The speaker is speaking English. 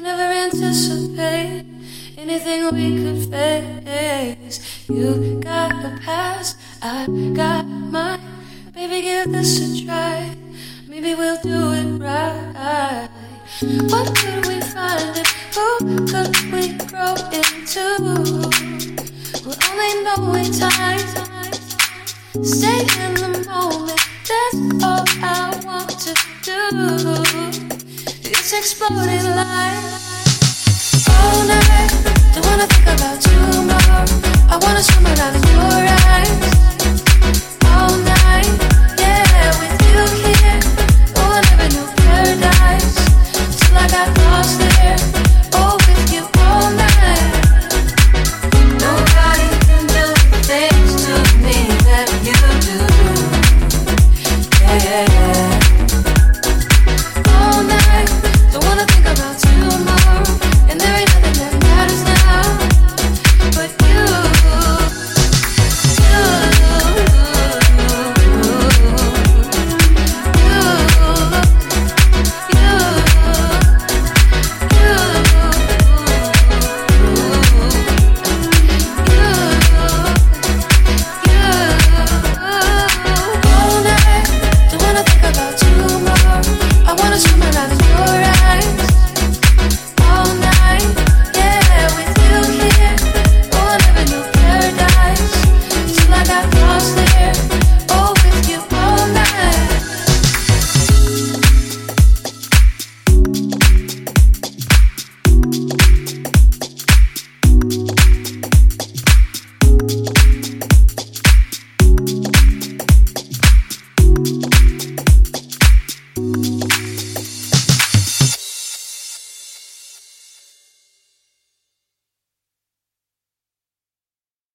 never anticipate anything we could face. You got a past, I got mine. Baby, give this a try. Maybe we'll do it right. What could we find and who could we grow into? We'll only know in time. Stay in the moment, that's all I want to do. It's exploding light. All night, don't wanna think about tomorrow. I wanna swim around in your eyes.